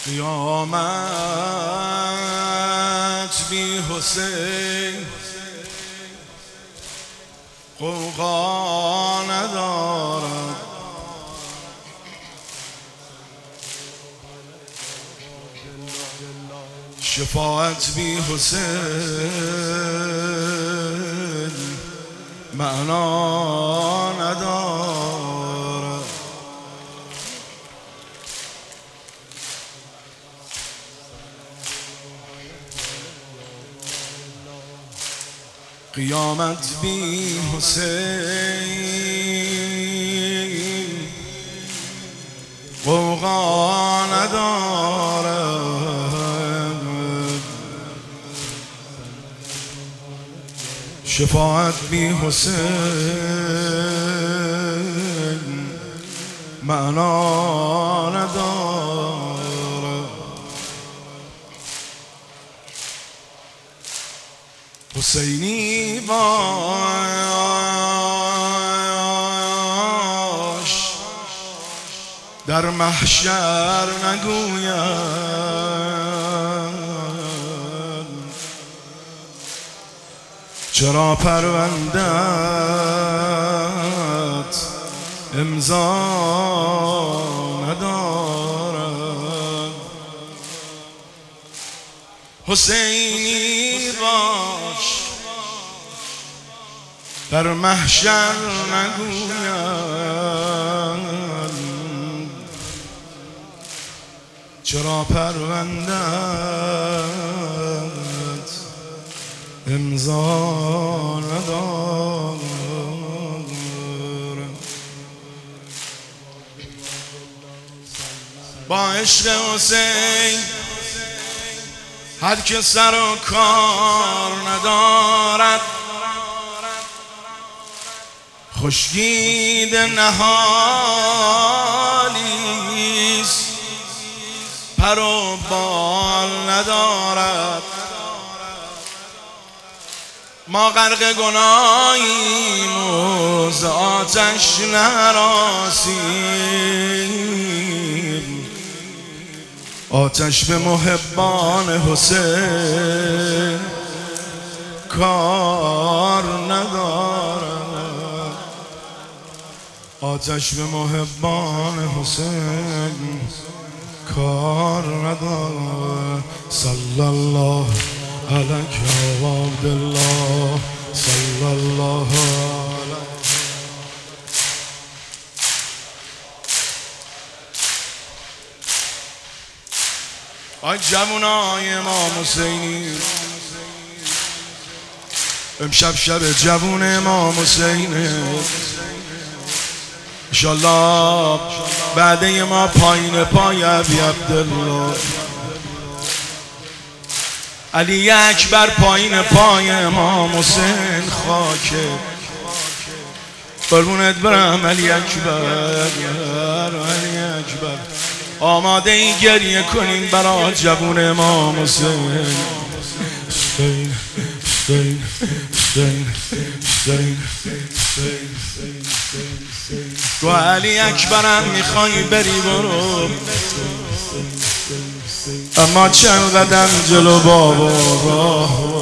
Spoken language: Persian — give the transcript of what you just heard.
قیامت بی حسین غوغا ندارد، شفاعت بی حسین معنا ندارد. قیامت بی حسین غوغا ندارد، شفاعت بی حسین معنا ندارد. حسینی باش در محشر نگوید چرا پرونده‌ات امضا ندارد. حسینی باش در محشر نگوید چرا پرونده‌ات امضا ندارد. با عشق حسین هر که سر و کار ندارد، خشکید نهالیست پر و بال ندارد. ما غرق گناهیم و ز آتش نراسیم، آتش به محبان حسین کار ندارد، آتش به محبان حسین کار ندارد. صلی الله علیک و عبدالله، صلی الله علیک. آی جوانای امام حسینی، امشب شب جوون امام حسینه، انشالله بعده ما پایین پای ابی عبدالله علی اکبر پایین پای امام حسین خاکه. قربونت برم علی اکبر، علی اکبر. آماده ای گریه کنین برای جوون امام حسین. حسین حسین حسین حسین حسین. تو علی اکبرم میخوای بری برو، اما چند قدم جلو بابا راه